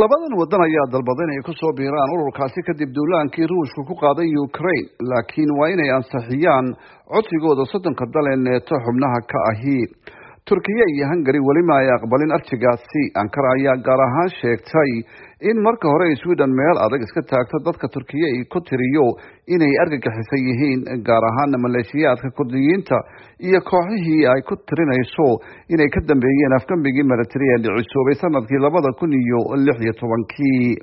labadan wadan ayaa dalbaday inay ku soo biiraan ururkaasi kadib duulaankii ruushku ku qaaday Ukraine, laakiin waa inay ansixiyaan codsigooda soddonka dal ee NATO xubnaha ka ahi. Turkiya iyo Hungary weli ma ay aqbalin arjigaasi. Ankara ayaa gaar ahaan sheegtay in marka hore Sweden meel adag iska taagto dadka Turkiya ay ku tiriyo inay argagixisan yihiin, gaar ahaan maleeshiyaadka Kurdiyiinta iyo kooxihii ay ku tirinayso inay ka dambeeyeen afgambigii military ee dhicisoobay sanadkii 2016.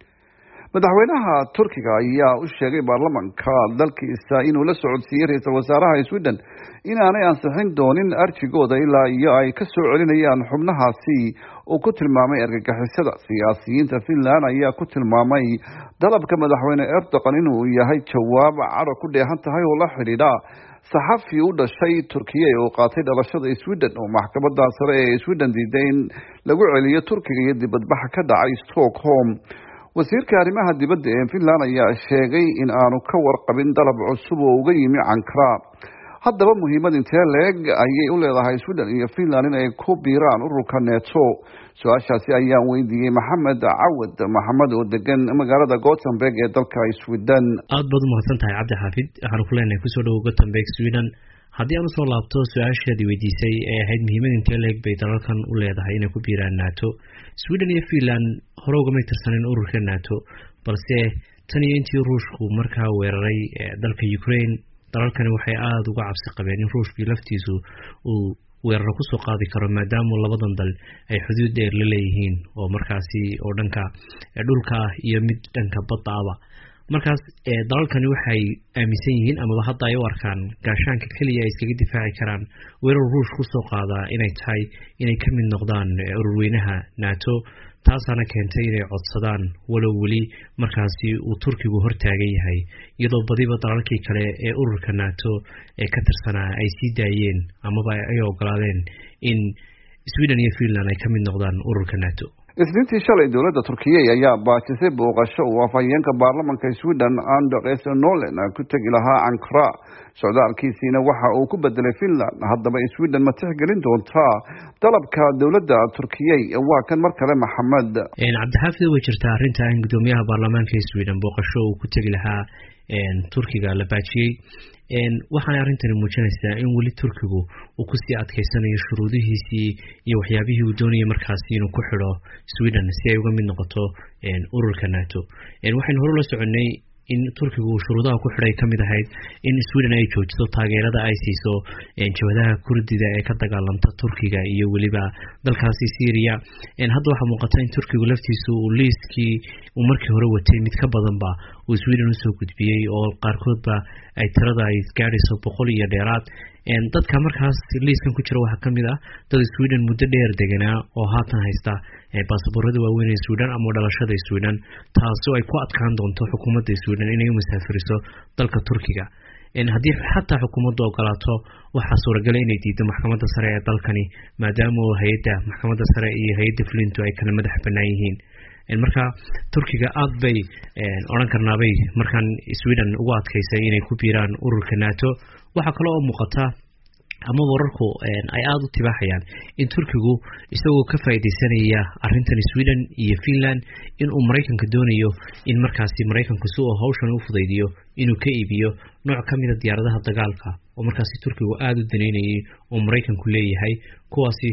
madaxweynaha Turkiga ayaa u sheegay baarlamaanka dalkiisa inuu la socodsiiyay ra'iisul wasaaraha Sweden inaanay ansixin doonin arjigooda ilaa iyo ay ka soo celinayaan xubnahaasi oo ku tilmaamay argagixisada. Siyaasiyiinta Finland ayaa ku tilmaamay dalabka madaxweyne Erdogan inuu yahay jawaab caro ku dheehan tahay oo la xidhiidha saxafi u dhashay Turkiya oo qaatay dhalashada Sweden oo maxkamadda sare ee Sweden diiday in lagu celiyo Turkiga iyo dibadbax ka dhacay Stockholm. wasiirka arrimaha dibadda ee Finland ayaa sheegay in aanu ka warqabin dalab cusub oo uga yimi Ankara. Haddaba muhiimad intee leeg ayay u leedahay Sweden iyo Finland in ay ku biiraan ururka NATO? Su-aashaasi ayaan weydiiyey Maxamed Cawad Maxamed oo degan magaalada Gothenburg ee dalka Sweden. aad baad u mahadsantahay Cabdi Xaafid. waxaan ku leenahay kusoo dhawow Gothenburg, Sweden. haddii aan usoo laabto su-aashaadii weydiisay ee ahayd muhiimad intee leeg bay dalalkan u leedahay inay ku biiraan NATO. Sweden iyo Finland hore ugamay tirsanin ururka NATO, balse tan iyo intii ruushku markaa weeraray dalka Ukraine, dalalkani waxay aada uga cabsi qabeen in ruushkii laftiisu uu weeraro kusoo qaadi karo, maadaama labadan dal ay xuduud dheer la leeyihiin oo markaasi oo dhanka dhulka ah iyo mid dhanka badda aba. markaas dalalkani waxay aaminsan yihiin amaba hadda ay u arkaan gaashaanka keliya ay iskaga difaaci karaan weerar ruush kusoo qaadaa inay tahay inay ka mid noqdaan ururweynaha NATO. taasaana keentay inay codsadaan walow weli markaasi uu Turkigu hortaagan yahay, iyadoo badiba dalalkii kale ee ururka NATO ee ka tirsanaa ay sii daayeen amaba ay ogolaadeen in Sweden iyo Finland ay ka mid noqdaan ururka NATO. Isniintii shalay dowladda Turkiya ayaa baajisay booqasho uu afhayeenka baarlamaanka Sweden Anders Norlén ku tagi lahaa Ankara. socdaalkiisiina waxa uu ku bedelay Finland. haddaba Sweden ma tixgelin doontaa dalabka dowladda Turkiya? waa kan mar kale Maxamed. Cabdi Xaafid, way jirtaa arrinta in gudoomiyaha baarlamaanka Sweden booqasho uu ku tagi lahaa Turkiga la baajiyay. waxaana arrintani muujinaysaa in weli Turkigu uu ku sii adkeysanayo shuruudihiisii iyo waxyaabihii uu doonayay markaasi inuu ku xidho Sweden si ay uga mid noqoto ururka NATO. waxaynu hore la soconay in Turkigu shuruudaha ku xidhay ka mid ahayd in Sweden ay joojiso taageerada ay siiso jabhadaha Kurdida ee ka dagaalanta Turkiga iyo weliba dalkaasi Syria. hadda waxaa muuqata in Turkigu laftiisu uu liiskii uu markii hore watay mid ka badanba uu Sweden usoo gudbiyey, oo qaarkoodba ay tirada ay gaadhayso 100 iyo dheeraad. dadka markaas liiskan ku jira waxaa ka mid ah dad Sweden muddo dheer deganaa oo haatan haysta baasaboorada waaweyn ee Sweden ama dhalashada Sweden, taasoo ay ku adkaan doonto xukuumadda Sweden inay u musaafiriso dalka Turkiga. haddii xataa xukuumaddu ogolaato, waxaa suuragal inay diido maxkamadda sare ee dalkani, maadaama hay'adda maxkamadda sare iyo hay'adda fulintu ay kala madax bannaan yihiin. marka Turkiga aad bay oran karnaabay markan Sweden ugu adkaysay inay ku biiraan ururka NATO. waxaa kale oo muuqata ama wararku ay aad u tibaaxayaan in Turkigu isagoo ka faa'iideysanaya arrintan Sweden iyo Finland in uu Mareykanka doonayo in markaasi Mareykanku soo hawshan u fudaydiyo inuu ka iibiyo nooc ka mid ah diyaaradaha dagaalka oo markaasi Turkigu aad u daneynayay oo Mareykanku leeyahay, kuwaasi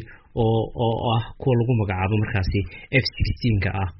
oo ah kuwa lagu magacaabo markaasi F-16 ah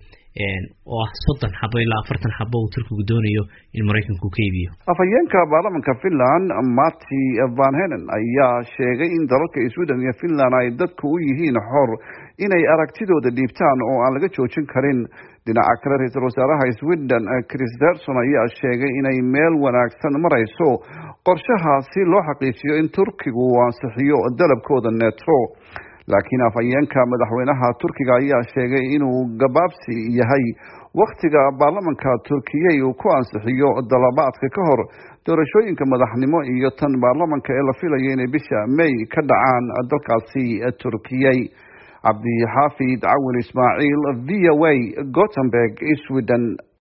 oo ah 30 xabo ilaa 40 xabo uu Turkigu doonayo in Mareykanku ka iibiyo. afhayeenka baarlamaanka Finland Matti Vanhanen ayaa sheegay in dalalka Sweden iyo Finland ay dadku u yihiin xor inay aragtidooda dhiibtaan oo aan laga joojin karin. dhinaca kale, ra'iisul wasaaraha Sweden Kristersson ayaa sheegay inay meel wanaagsan marayso qorshaha si loo xaqiijiyo in Turkigu uu ansixiyo dalabkooda NATO. laakiin afhayeenka madaxweynaha Turkiga ayaa sheegay inuu gabaabsi yahay waqtiga baarlamaanka Turkiya uu ku ansixiyo dalabaadka ka hor doorashooyinka madaxnimo iyo tan baarlamaanka ee la filayo inay bisha May ka dhacaan dalkaasi Turkiya. Cabdi Xaafid Cawil Ismaaciil, VOA, Gothenburg, Sweden.